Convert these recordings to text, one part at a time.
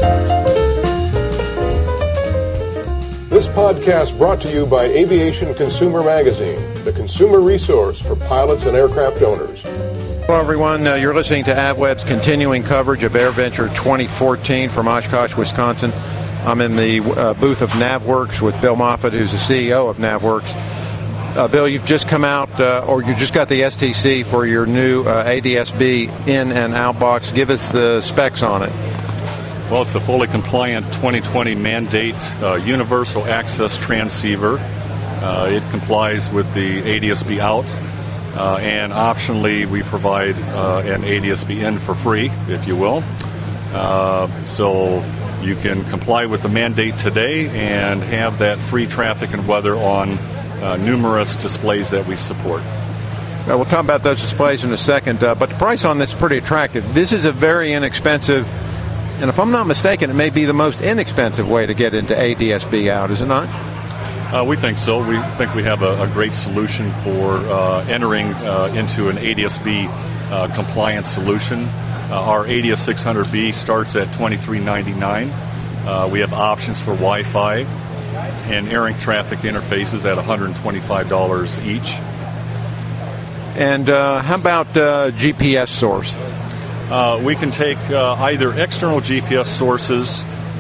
This podcast brought to you by Aviation Consumer Magazine, the consumer resource for pilots and aircraft owners. Hello, everyone. You're listening to AvWeb's continuing coverage of AirVenture 2014 from Oshkosh, Wisconsin. I'm in the booth of NavWorks with Bill Moffett, who's the CEO of NavWorks. Bill, you've just come out, or you just got the STC for your new ADS-B in and out box. Give us the specs on it. Well, it's a fully compliant 2020 mandate universal access transceiver. It complies with the ADS-B out, and optionally we provide an ADS-B in for free, if you will. So you can comply with the mandate today and have that free traffic and weather on numerous displays that we support. Now, we'll talk about those displays in a second, but the price on this is pretty attractive. This is a very inexpensive, and if I'm not mistaken, it may be the most inexpensive way to get into ADS-B out, is it not? We think so. We think we have a great solution for entering into an ADS-B compliant solution. Our ADS-600B starts at $23.99. We have options for Wi-Fi and ARINC traffic interfaces at $125 each. And how about GPS source? We can take either external GPS sources,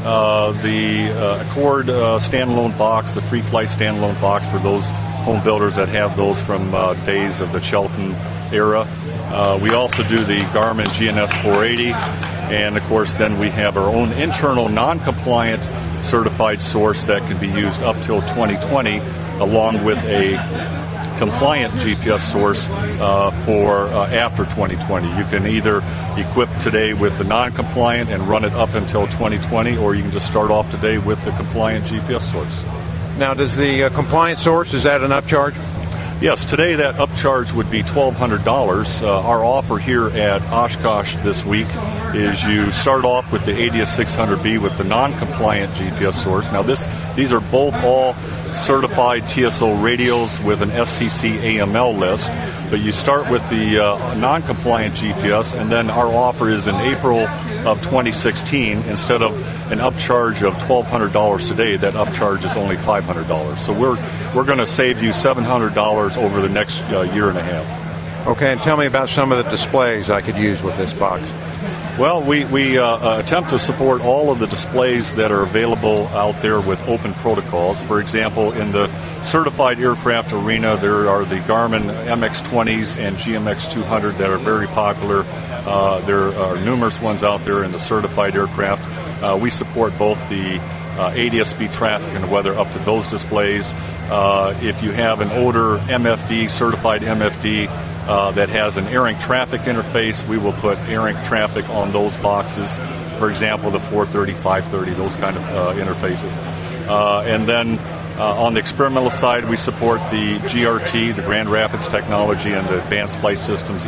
the Accord standalone box, the Free Flight standalone box for those home builders that have those from days of the Chelton era. We also do the Garmin GNS 480, and of course then we have our own internal non-compliant certified source that can be used up till 2020, along with a compliant GPS source for after 2020. You can either equip today with the non-compliant and run it up until 2020, or you can just start off today with the compliant GPS source. Now, does the compliant source, is that an upcharge? Yes, today that upcharge would be $1,200. Our offer here at Oshkosh this week is you start off with the ADS-600B with the non-compliant GPS source. Now these are both all certified TSO radios with an STC AML list, but you start with the non-compliant GPS, and then our offer is in April of 2016. Instead of an upcharge of $1,200 today, that upcharge is only $500. So we're going to save you $700 over the next year and a half. Okay, and tell me about some of the displays I could use with this box. Well, we attempt to support all of the displays that are available out there with open protocols. For example, in the certified aircraft arena, there are the Garmin MX-20s and GMX-200 that are very popular. There are numerous ones out there in the certified aircraft. We support both the ADS-B traffic and weather up to those displays. If you have an older MFD, certified MFD, that has an ARINC traffic interface, we will put ARINC traffic on those boxes. For example, the 430, 530, those kind of interfaces. And then on the experimental side, we support the GRT, the Grand Rapids Technology, and the Advanced Flight Systems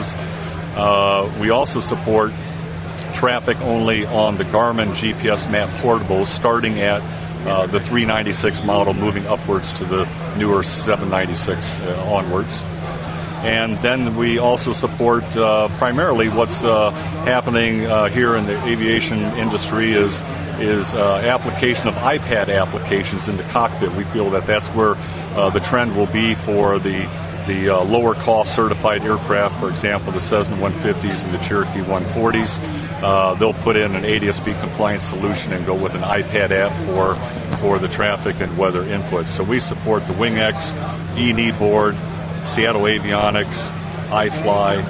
EFISs. We also support traffic only on the Garmin GPS Map portables, starting at the 396 model, moving upwards to the newer 796 onwards. And then we also support primarily what's happening here in the aviation industry is application of iPad applications in the cockpit. We feel that that's where the trend will be for the lower cost certified aircraft. For example, the Cessna 150s and the Cherokee 140s. They'll put in an ADS-B compliant solution and go with an iPad app for the traffic and weather inputs. So we support the WingX, E&E board, Seattle Avionics, iFly,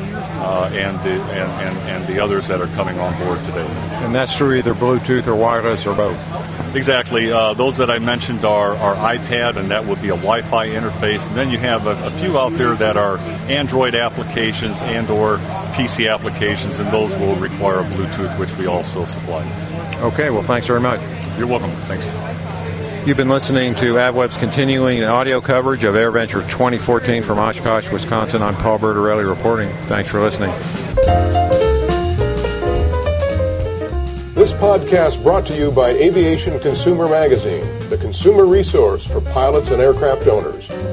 and the others that are coming on board today. And that's through either Bluetooth or wireless or both? Exactly. Those that I mentioned are iPad, and that would be a Wi-Fi interface. And then you have a few out there that are Android applications and or PC applications, and those will require Bluetooth, which we also supply. Okay. Well, thanks very much. You're welcome. Thanks. You've been listening to AvWeb's continuing audio coverage of AirVenture 2014 from Oshkosh, Wisconsin. I'm Paul Bertorelli reporting. Thanks for listening. This podcast brought to you by Aviation Consumer Magazine, the consumer resource for pilots and aircraft owners.